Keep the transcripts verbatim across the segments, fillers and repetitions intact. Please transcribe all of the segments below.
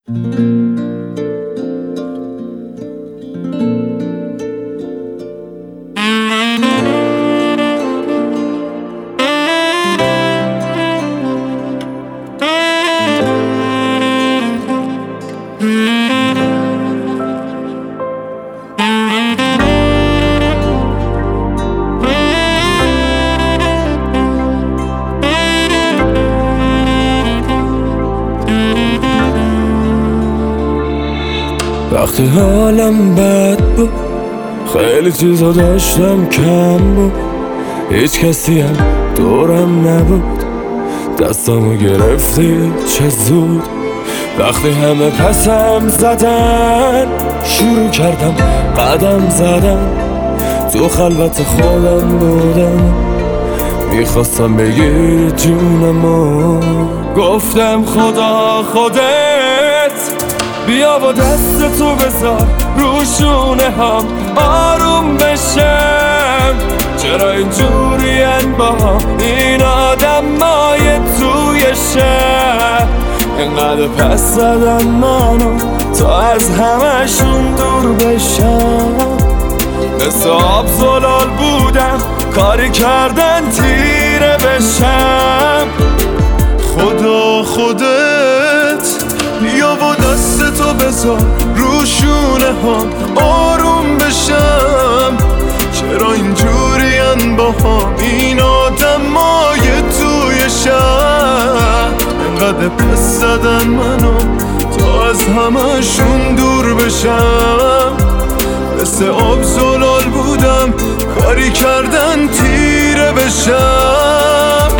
وقتی حالم بد بود خیلی چیزا داشتم کم بود، هیچ کسی هم دورم نبود، دستامو گرفتی چه زود. وقتی همه پسم زدن شروع کردم قدم زدن، تو خلوت خودم بودم میخواستم بگیر جونمو. گفتم خدا خودت بیا با دست تو بذار رو شونه هم آروم بشم. چرا اینجورین با این آدمای توی شهر، اینقدر پس زدن منو تا از همشون دور بشم. مثل آب زلال بودم کاری کردن تیره بشم. خدا خودت بیا با دست تو بذار رو شونه هم آروم بشم. چرا اینجورین با هم این آدمای توی شهر، اینقدر پس زدن منو تا از همشون دور بشم. مثل آب زلال بودم کاری کردن تیره بشم.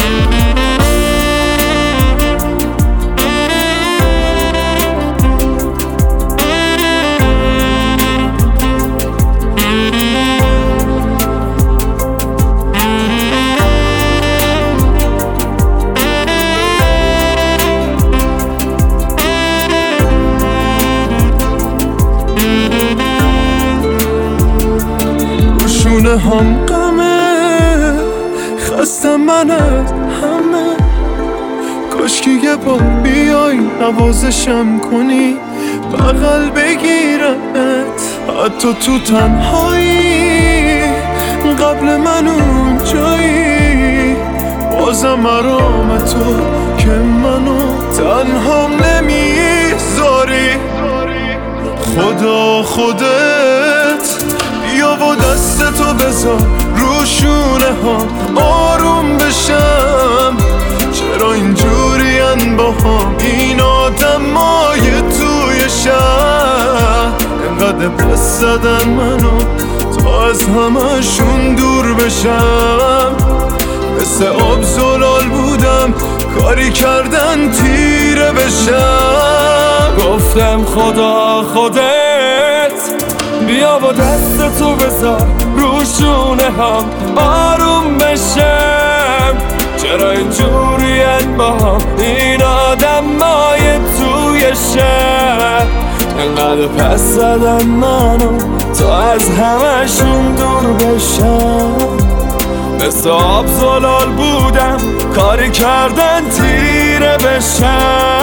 روشونه هم غمه خستم من از همه، کاشکی یه بار بیای نوازشم کنی بغل بگیرمت، حتی تو تنهایی قبل من اون جایی. بازم مرام تو که منو تنهام نمیذاری. خدا خودت بیا با دست تو بذار رو شونه هم آروم بشم. چرا اینجورین با هم این آدمای توی شهر، اینقدر پس زدن منو تا از همشون دور بشم. مثل آب زلال بودم کاری کردن تیره بشم. گفتم خدا خودت بیا با دست تو بذار رو شونه هم آروم بشم. چرا اینجورین با هم این آدمای توی شهر، اینقدر پس زدن منو تا از همشون دور بشم. مثل آب زلال بودم کاری کردن تیره بشم.